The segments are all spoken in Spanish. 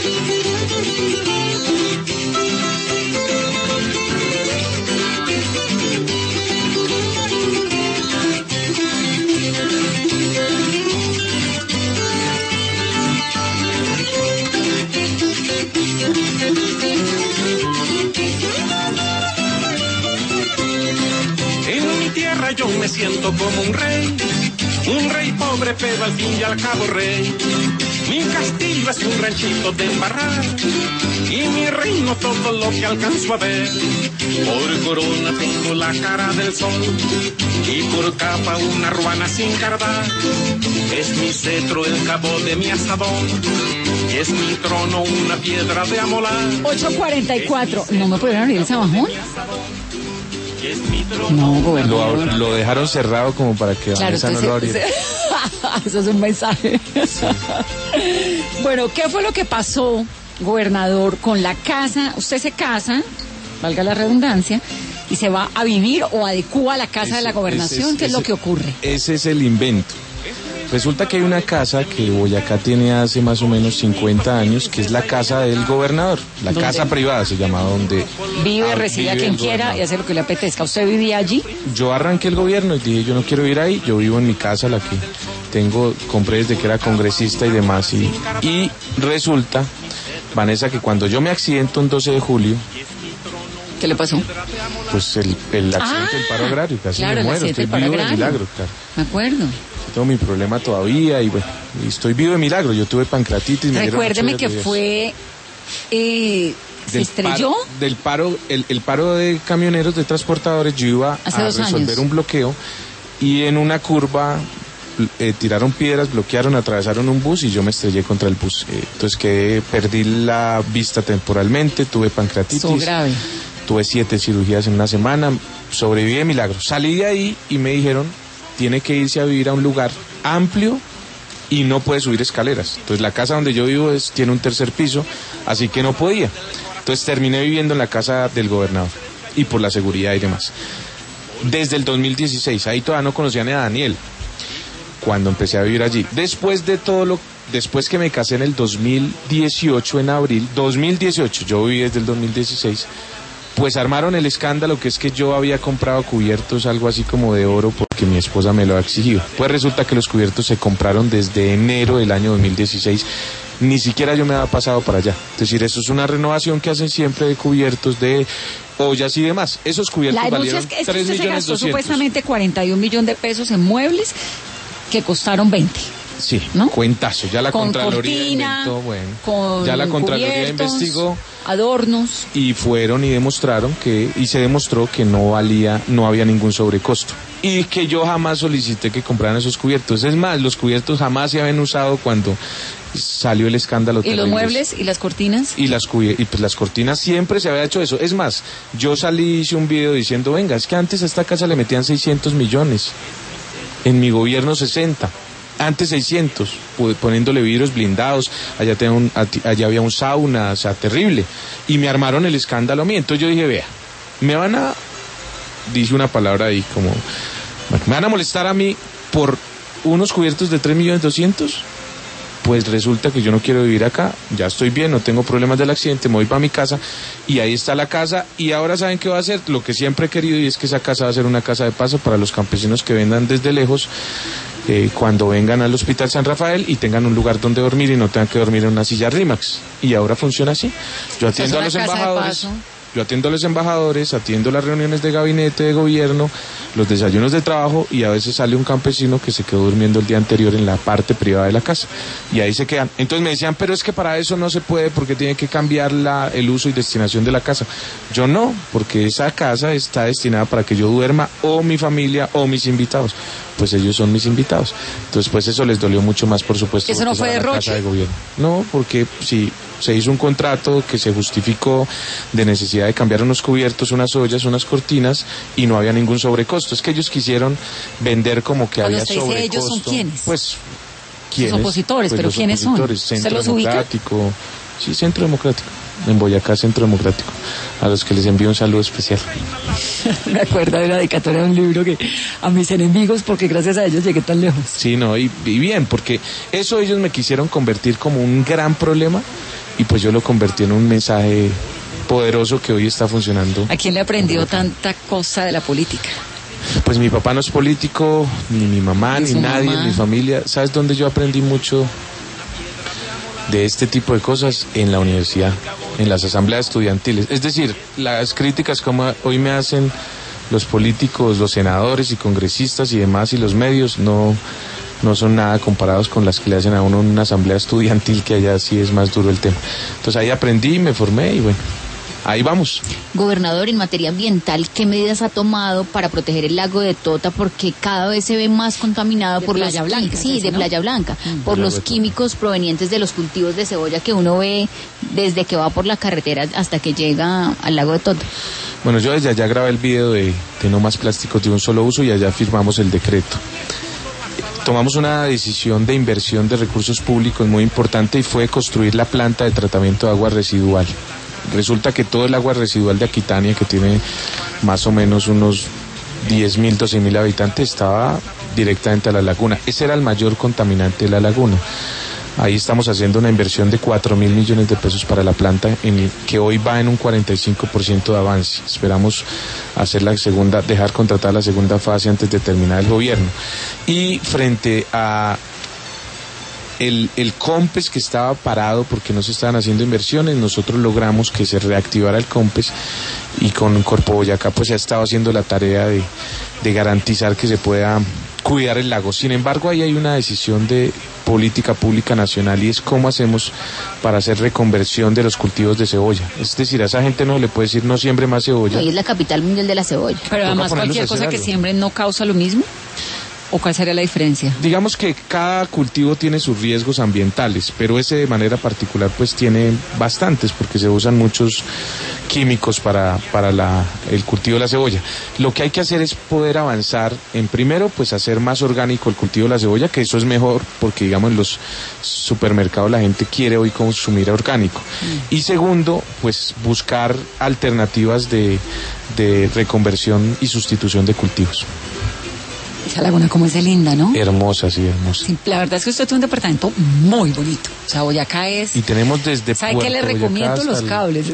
Yo me siento como un rey pobre, pero al fin y al cabo rey. Mi castillo es un ranchito de embarrar, y mi reino todo lo que alcanzo a ver. Por corona tengo la cara del sol, y por capa una ruana sin cardar. Es mi cetro el cabo de mi asadón, y es mi trono una piedra de amolar. 8:44. ¿No me pudieron abrir el sabajón? No, gobernador. Lo dejaron cerrado como para que Vanessa no lo abriera. Eso es un mensaje. Sí. Bueno, ¿qué fue lo que pasó, gobernador, con la casa? Usted se casa, valga la redundancia, y se va a vivir o adecúa a la casa de la gobernación. ¿Qué es lo que ocurre? Ese es el invento. Resulta que hay una casa que Boyacá tiene hace más o menos 50 años, que es la casa del gobernador, la casa privada se llama, donde vive, reside a quien quiera y hace lo que le apetezca. ¿Usted vivía allí? Yo arranqué el gobierno y dije, yo no quiero vivir ahí, yo vivo en mi casa, la que compré desde que era congresista y demás, y resulta, Vanessa, que cuando yo me accidento un 12 de julio, ¿qué le pasó? Pues el accidente del paro agrario, casi me muero, estoy vivo de milagro, claro. Me acuerdo. Tengo mi problema todavía y bueno, estoy vivo de milagro. Yo tuve pancreatitis. Recuérdeme que fue... ¿se estrelló? Del paro, el paro de camioneros, de transportadores. Yo iba a resolver un bloqueo y en una curva tiraron piedras, bloquearon, atravesaron un bus y yo me estrellé contra el bus. Entonces perdí la vista temporalmente, tuve pancreatitis. Eso grave. Tuve 7 cirugías en una semana, sobreviví de milagro. Salí de ahí y me dijeron, tiene que irse a vivir a un lugar amplio y no puede subir escaleras. Entonces la casa donde yo vivo tiene un 3er piso, así que no podía. Entonces terminé viviendo en la casa del gobernador y por la seguridad y demás. Desde el 2016, ahí todavía no conocía ni a Daniel, cuando empecé a vivir allí. Después que me casé en el 2018, en abril, 2018, yo viví desde el 2016, pues armaron el escándalo que es que yo había comprado cubiertos, algo así como de oro, porque mi esposa me lo ha exigido. Pues resulta que los cubiertos se compraron desde enero del año 2016, ni siquiera yo me había pasado para allá. Es decir, eso es una renovación que hacen siempre de cubiertos, de ollas y demás. Esos cubiertos valieron 3 millones 200. Supuestamente 41 millones de pesos en muebles que costaron 20. Sí, ¿no? Cuentazo. Ya la Contraloría inventó, ya la Contraloría investigó, adornos, y fueron y demostraron y se demostró que no había ningún sobrecosto y que yo jamás solicité que compraran esos cubiertos. Es más, los cubiertos jamás se habían usado cuando salió el escándalo. ¿Y los muebles y las cortinas? Y pues las cortinas siempre se había hecho eso. Es más, yo hice un video diciendo, venga, es que antes a esta casa le metían 600 millones, en mi gobierno 60. Antes 600, poniéndole vidrios blindados, allá había un sauna, o sea, terrible. Y me armaron el escándalo a mí. Entonces yo dije, vea, dice una palabra ahí como, bueno, me van a molestar a mí por unos cubiertos de 3 millones 200. Pues resulta que yo no quiero vivir acá, ya estoy bien, no tengo problemas del accidente, me voy para mi casa y ahí está la casa. Y ahora ¿saben qué va a hacer? Lo que siempre he querido, y es que esa casa va a ser una casa de paso para los campesinos que vengan desde lejos, cuando vengan al Hospital San Rafael y tengan un lugar donde dormir y no tengan que dormir en una silla Rimax. Y ahora funciona así. Yo atiendo a los embajadores. Yo atiendo a los embajadores, atiendo las reuniones de gabinete, de gobierno, los desayunos de trabajo, y a veces sale un campesino que se quedó durmiendo el día anterior en la parte privada de la casa. Y ahí se quedan. Entonces me decían, pero es que para eso no se puede porque tiene que cambiar el uso y destinación de la casa. Yo no, porque esa casa está destinada para que yo duerma, o mi familia, o mis invitados. Pues ellos son mis invitados. Entonces pues eso les dolió mucho más, por supuesto. ¿Eso no fue derroche? De gobierno. No, porque sí, se hizo un contrato que se justificó de necesidad de cambiar unos cubiertos, unas ollas, unas cortinas, y no había ningún sobrecosto. Es que ellos quisieron vender como que había sobrecosto. ¿Ellos son quiénes? Pues, ¿quiénes? Los opositores, pues pero los ¿quiénes opositores, son? Centro ¿Se los ubica? Democrático. Sí, Centro Democrático. En Boyacá, Centro Democrático, a los que les envío un saludo especial. Me acuerdo de la dedicatoria de un libro que a mis enemigos, porque gracias a ellos llegué tan lejos. Sí, no, y bien, porque eso ellos me quisieron convertir como un gran problema, y pues yo lo convertí en un mensaje poderoso que hoy está funcionando. ¿A quién le aprendió tanta cosa de la política? Pues mi papá no es político, ni mi mamá, ni nadie en mi familia. ¿Sabes dónde yo aprendí mucho de este tipo de cosas? En la universidad, en las asambleas estudiantiles. Es decir, las críticas como hoy me hacen los políticos, los senadores y congresistas y demás, y los medios, no son nada comparados con las que le hacen a uno en una asamblea estudiantil, que allá sí es más duro el tema. Entonces ahí aprendí, me formé y bueno, ahí vamos. Gobernador, en materia ambiental, ¿qué medidas ha tomado para proteger el lago de Tota? Porque cada vez se ve más contaminado por Playa Blanca. Sí, de Playa Blanca, por los químicos provenientes de los cultivos de cebolla que uno ve desde que va por la carretera hasta que llega al lago de Tota. Bueno, yo desde allá grabé el video de no más plásticos de un solo uso y allá firmamos el decreto. Tomamos una decisión de inversión de recursos públicos muy importante y fue construir la planta de tratamiento de agua residual. Resulta que todo el agua residual de Aquitania, que tiene más o menos unos 10.000, 12.000 habitantes, estaba directamente a la laguna. Ese era el mayor contaminante de la laguna. Ahí estamos haciendo una inversión de 4.000 millones de pesos para la planta, que hoy va en un 45% de avance. Esperamos hacer dejar contratar la segunda fase antes de terminar el gobierno. Y frente a el COMPES, que estaba parado porque no se estaban haciendo inversiones, nosotros logramos que se reactivara el COMPES, y con Corpo Boyacá pues se ha estado haciendo la tarea de garantizar que se pueda cuidar el lago. Sin embargo, ahí hay una decisión de política pública nacional, y es cómo hacemos para hacer reconversión de los cultivos de cebolla. Es decir, a esa gente no le puede decir no siembre más cebolla. Hoy es la capital mundial de la cebolla. Pero además cualquier cosa que siembren no causa lo mismo. ¿O cuál sería la diferencia? Digamos que cada cultivo tiene sus riesgos ambientales, pero ese de manera particular pues tiene bastantes, porque se usan muchos químicos para el cultivo de la cebolla. Lo que hay que hacer es poder avanzar en, primero, pues hacer más orgánico el cultivo de la cebolla, que eso es mejor porque digamos en los supermercados la gente quiere hoy consumir orgánico. Y segundo, pues buscar alternativas de reconversión y sustitución de cultivos. Esa laguna como es de linda, ¿no? Hermosa, sí, hermosa. Sí, la verdad es que usted tiene un departamento muy bonito. O sea, Boyacá es... Y tenemos desde ¿sabe qué le recomiendo? Los cables.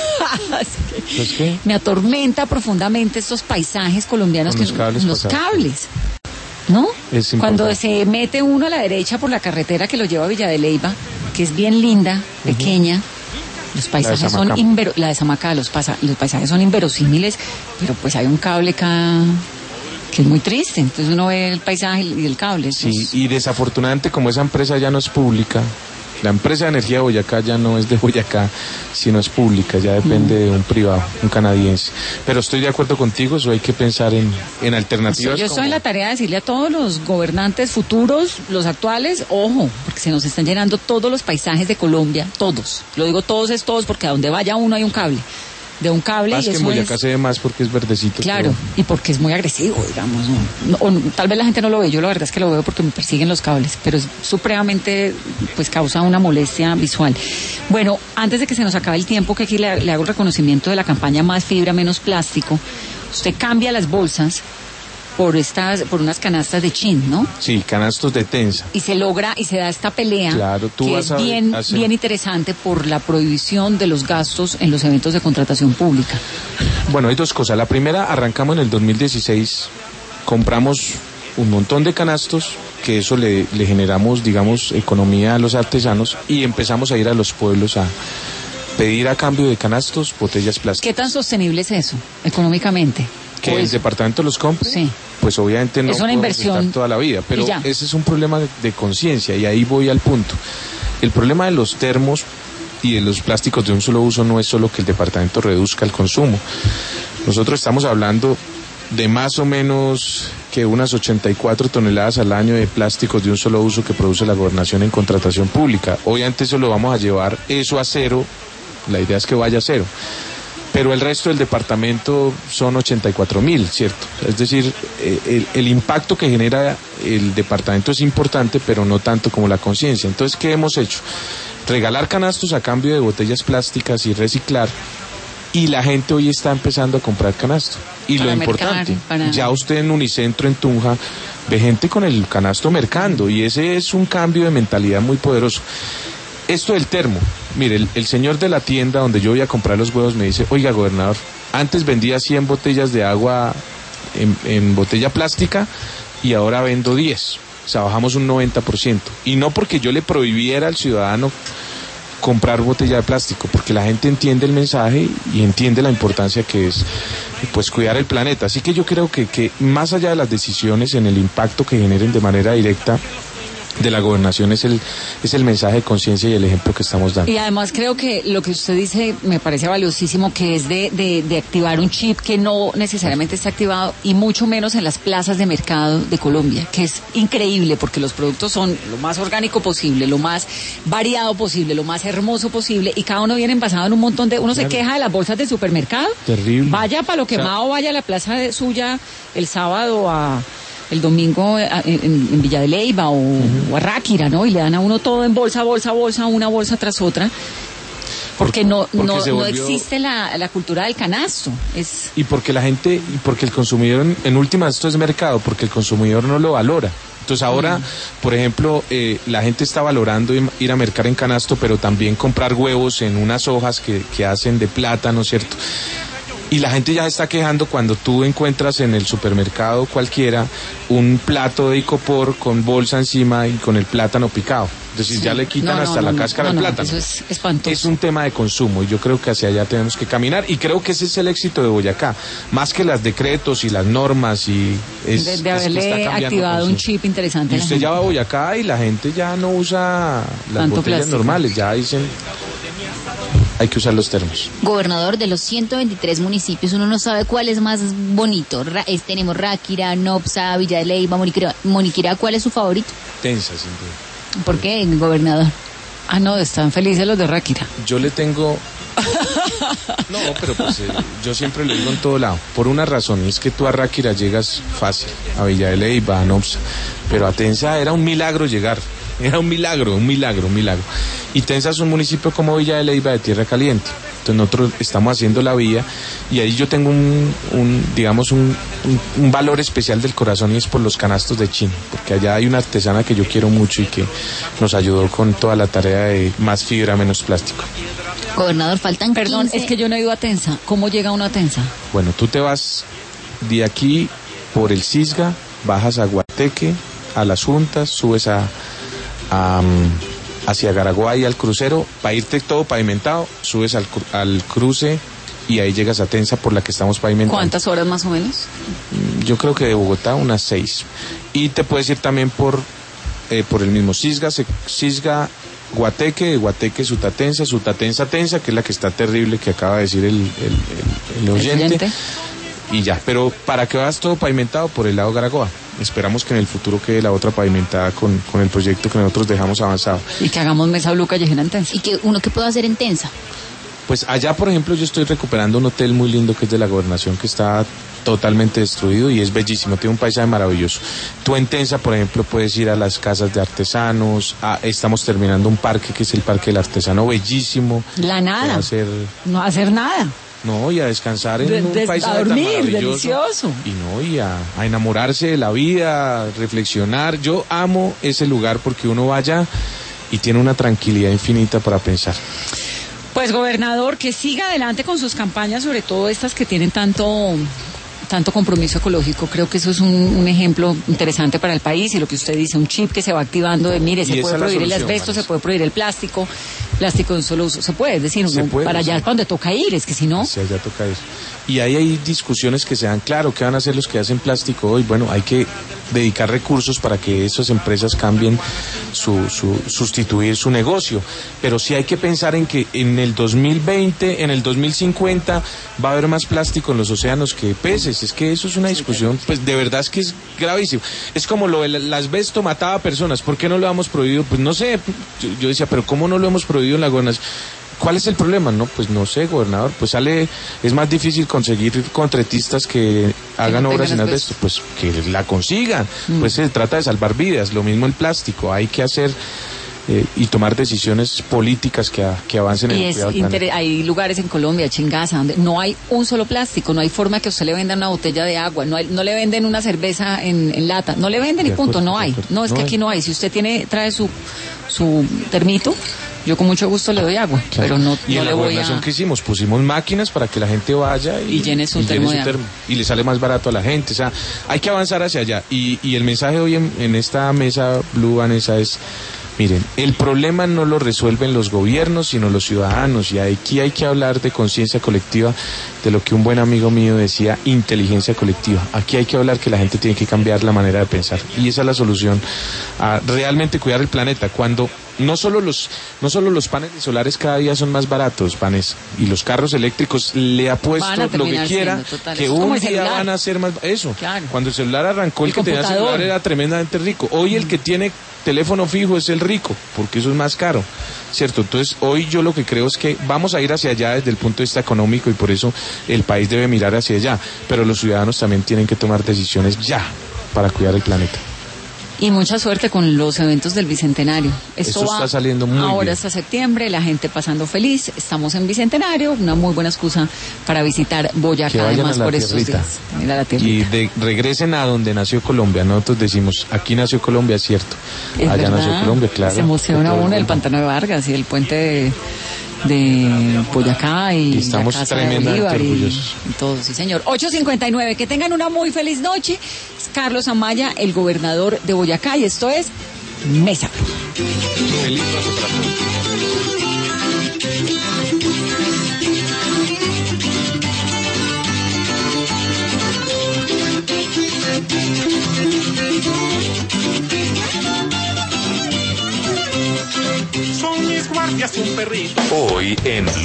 ¿Los qué? Me atormenta profundamente estos paisajes colombianos. Con los cables. ¿No? Es cuando se mete uno a la derecha por la carretera que lo lleva a Villa de Leyva, que es bien linda, pequeña. Los paisajes son la de Samacá, los paisajes son inverosímiles, pero pues hay un cable acá que es muy triste. Entonces uno ve el paisaje y el cable. Sí, y desafortunadamente, como esa empresa ya no es pública, la empresa de energía de Boyacá ya no es de Boyacá, sino es pública, ya depende de un privado, un canadiense. Pero estoy de acuerdo contigo, eso hay que pensar en alternativas. Yo estoy en la tarea de decirle a todos los gobernantes futuros, los actuales, ojo, porque se nos están llenando todos los paisajes de Colombia, todos. Lo digo todos es todos, porque a donde vaya uno hay un cable. De un cable. Más y que eso en Boyacá se ve más porque es verdecito. Claro, todo. Y porque es muy agresivo, digamos. Tal vez la gente no lo ve, yo la verdad es que lo veo porque me persiguen los cables, pero es supremamente, pues causa una molestia visual. Bueno, antes de que se nos acabe el tiempo, que aquí le hago el reconocimiento de la campaña Más Fibra, Menos Plástico, usted cambia las bolsas por unas canastas de chin, ¿no? Sí, canastos de tensa. Y se da esta pelea, claro, que es bien interesante, por la prohibición de los gastos en los eventos de contratación pública. Bueno, hay dos cosas. La primera, arrancamos en el 2016, compramos un montón de canastos, que eso le generamos, digamos, economía a los artesanos, y empezamos a ir a los pueblos a pedir a cambio de canastos botellas plásticas. ¿Qué tan sostenible es eso, económicamente? ¿Que el departamento los compre? Sí. Pues obviamente no es una inversión estar toda la vida, pero ese es un problema de conciencia, y ahí voy al punto. El problema de los termos y de los plásticos de un solo uso no es solo que el departamento reduzca el consumo. Nosotros estamos hablando de más o menos que unas 84 toneladas al año de plásticos de un solo uso que produce la gobernación en contratación pública. Obviamente eso lo vamos a llevar a cero, la idea es que vaya a cero. Pero el resto del departamento son 84.000, ¿cierto? Es decir, el impacto que genera el departamento es importante, pero no tanto como la conciencia. Entonces, ¿qué hemos hecho? Regalar canastos a cambio de botellas plásticas y reciclar, y la gente hoy está empezando a comprar canasto. Y lo importante, ya usted en Unicentro, en Tunja, ve gente con el canasto mercando, y ese es un cambio de mentalidad muy poderoso. esto del termo. Mire, el señor de la tienda donde yo voy a comprar los huevos me dice, oiga, gobernador, antes vendía 100 botellas de agua en botella plástica y ahora vendo 10. O sea, bajamos un 90%. Y no porque yo le prohibiera al ciudadano comprar botella de plástico, porque la gente entiende el mensaje y entiende la importancia que es pues cuidar el planeta. Así que yo creo que más allá de las decisiones, en el impacto que generen de manera directa de la gobernación es el mensaje de conciencia y el ejemplo que estamos dando. Y además creo que lo que usted dice me parece valiosísimo, que es de activar un chip que no necesariamente está activado, y mucho menos en las plazas de mercado de Colombia, que es increíble porque los productos son lo más orgánico posible, lo más variado posible, lo más hermoso posible, y cada uno viene envasado en un montón de... Uno se queja de las bolsas del supermercado. Terrible. Vaya para lo quemado, vaya a la plaza suya el sábado el domingo en Villa de Leyva o a Ráquira, ¿no? Y le dan a uno todo en bolsa, una bolsa tras otra. Porque no existe la cultura del canasto. Y porque la gente, y porque el consumidor, en últimas esto es mercado, porque el consumidor no lo valora. Entonces ahora, por ejemplo, la gente está valorando ir a mercar en canasto, pero también comprar huevos en unas hojas que hacen de plátano, ¿cierto? Y la gente ya se está quejando cuando tú encuentras en el supermercado cualquiera un plato de icopor con bolsa encima y con el plátano picado. Es decir, ya le quitan hasta la cáscara al plátano. Eso es espantoso. Es un tema de consumo y yo creo que hacia allá tenemos que caminar, y creo que ese es el éxito de Boyacá, más que las decretos y las normas, y de haberle activado un chip interesante. Y usted ya va a Boyacá y la gente ya no usa las botellas normales, ya dicen... Hay que usar los termos. Gobernador, de los 123 municipios, uno no sabe cuál es más bonito. Tenemos Ráquira, Nopsa, Villa de Leyva, Moniquirá. ¿Cuál es su favorito? Tensa, sin duda. ¿Por qué, gobernador? No, están felices los de Ráquira. Yo le tengo... No, pero pues yo siempre lo digo en todo lado. Por una razón, es que tú a Ráquira llegas fácil, a Villa de Leyva, a Nopsa. Pero a Tensa era un milagro llegar. Era un milagro. Y Tensa es un municipio como Villa de Leyva, de tierra caliente. Entonces nosotros estamos haciendo la vía, y ahí yo tengo un valor especial del corazón, y es por los canastos de China, porque allá hay una artesana que yo quiero mucho y que nos ayudó con toda la tarea de más fibra, menos plástico. Gobernador, faltan 15... Perdón, es que yo no he ido a Tensa. ¿Cómo llega uno a Tensa? Bueno, tú te vas de aquí por el Cisga, bajas a Guateque, a Las Juntas, subes hacia Garaguay al crucero, para irte todo pavimentado, subes al cruce y ahí llegas a Tensa, por la que estamos pavimentando. ¿Cuántas horas más o menos? Yo creo que de Bogotá unas 6. Y te puedes ir también por el mismo Cisga, Guateque, de Guateque, Sutatensa, Tensa, que es la que está terrible, que acaba de decir el oyente. Y ya, pero para que vas todo pavimentado por el lado de Garagoa. Esperamos que en el futuro quede la otra pavimentada con el proyecto que nosotros dejamos avanzado. Y que hagamos mesa blue callejera en Tensa. ¿Y qué puedo hacer en Tensa? Pues allá, por ejemplo, yo estoy recuperando un hotel muy lindo que es de la gobernación, que está totalmente destruido y es bellísimo, tiene un paisaje maravilloso. Tú en Tensa, por ejemplo, puedes ir a las casas de artesanos, estamos terminando un parque que es el Parque del Artesano, bellísimo. La nada. No hacer nada. No, y a descansar en un paisaje a dormir, tan maravilloso. Delicioso. Y a enamorarse de la vida, a reflexionar. Yo amo ese lugar porque uno vaya y tiene una tranquilidad infinita para pensar. Pues, gobernador, que siga adelante con sus campañas, sobre todo estas que tienen tanto compromiso ecológico. Creo que eso es un ejemplo interesante para el país, y lo que usted dice, un chip que se va activando de, mire, se puede prohibir el asbesto, se puede prohibir el plástico de un solo uso, se puede, es decir, para allá es para donde toca ir, es que si no... Sí, allá toca ir. Y hay discusiones que se dan, claro, ¿qué van a hacer los que hacen plástico hoy? Bueno, hay que dedicar recursos para que esas empresas cambien sustituir su negocio, pero sí hay que pensar en que en el 2020, en el 2050 va a haber más plástico en los océanos que peces. Es que eso es una discusión, pues de verdad es que es gravísimo. Es como lo del asbesto mataba a personas, ¿por qué no lo hemos prohibido? Pues no sé, yo decía, pero ¿cómo no lo hemos prohibido en la gobernación? ¿Cuál es el problema? No, pues no sé, gobernador, pues es más difícil conseguir contratistas que hagan obras sin asbesto, pues que la consigan. Pues se trata de salvar vidas, lo mismo el plástico, hay que hacer y tomar decisiones políticas que avancen en el cuidado del planeta. Hay lugares en Colombia, Chingaza, donde no hay un solo plástico, no hay forma que usted le venda una botella de agua, no le venden una cerveza en lata, no le venden y punto, no hay. No, es que aquí no hay. Si usted trae su termito, Yo con mucho gusto le doy agua, pero no, y no en le la voy gobernación a... que hicimos, pusimos máquinas para que la gente vaya Y llene su termo de agua. Y le sale más barato a la gente. O sea, hay que avanzar hacia allá. Y el mensaje hoy en esta mesa Blue, Vanessa, es: miren, el problema no lo resuelven los gobiernos, sino los ciudadanos. Y aquí hay que hablar de conciencia colectiva, de lo que un buen amigo mío decía, inteligencia colectiva. Aquí hay que hablar que la gente tiene que cambiar la manera de pensar. Y esa es la solución a realmente cuidar el planeta. Cuando no solo los paneles solares cada día son más baratos, Vanessa, y los carros eléctricos, le apuesto lo que quiera, que un día van a ser más... Eso, claro. Cuando el celular arrancó, el que tenía celular era tremendamente rico. Hoy el que tiene teléfono fijo es el rico, porque eso es más caro, ¿cierto? Entonces, hoy yo lo que creo es que vamos a ir hacia allá desde el punto de vista económico, y por eso el país debe mirar hacia allá, pero los ciudadanos también tienen que tomar decisiones ya para cuidar el planeta. Y mucha suerte con los eventos del Bicentenario. Esto está saliendo muy ahora bien. hasta septiembre, la gente pasando feliz. Estamos en Bicentenario, una muy buena excusa para visitar Boyacá, además por estos días. Y regresen a donde nació Colombia. Nosotros decimos, aquí nació Colombia, es cierto. Es allá verdad, nació Colombia, claro. Se emociona uno el Pantano de Vargas y el puente de Boyacá y estamos la casa de tremendamente Bolívar orgullosos. y todo, sí señor. 8:59, que tengan una muy feliz noche. Es Carlos Amaya, el gobernador de Boyacá, y esto es Mesa Blue. Feliz paso para todos. Son mis guardias un perrito. Hoy en